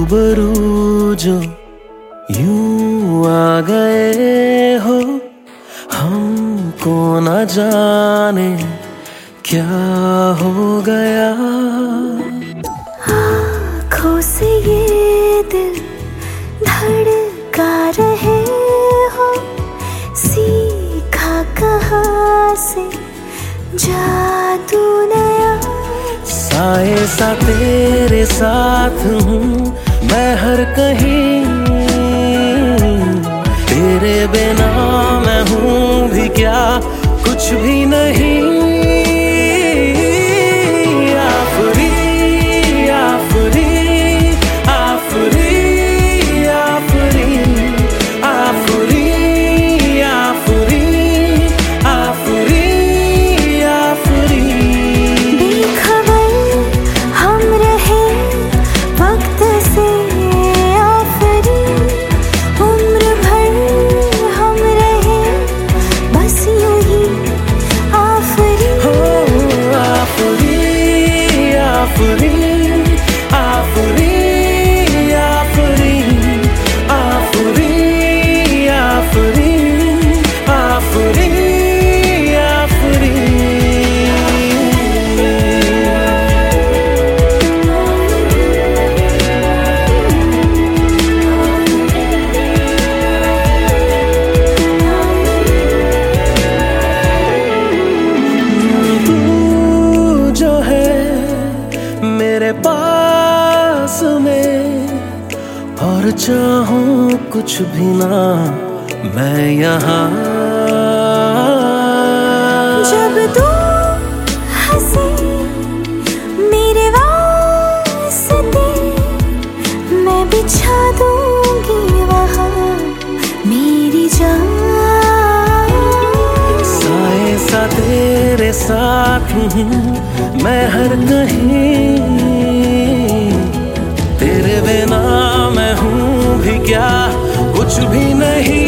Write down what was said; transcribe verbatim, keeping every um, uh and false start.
रूबरू जो यूं आ गए हो, हमको न जाने क्या हो गया। आँखों से ये दिल धड़का रहे हो, सीखा कहाँ से जादू नया। साए सा तेरे साथ हूँ मैं हर कहीं, तेरे बिना मैं हूँ भी क्या, कुछ भी नहीं। आफरी आफरी आफरी आफरी आफरी आफरी आफरी आफरी। बेखबर हम रहे वक्त से आफरी, उम्र भर हम रहे बस यूं ही आफरी। हो आफरी आफरी आफरी आफरी आफरी आफरी आफरी आफरी। तू जो है मेरे पास में, और चाहूं कुछ भी ना मैं यहाँ। जब तू हंसे मेरे वास्ते, मैं बिछा दूंगी वहाँ मेरी जान। साए सा तेरे साथ हूँ मैं हर कहीं, तेरे बिना मैं हूँ भी क्या, कुछ भी नहीं।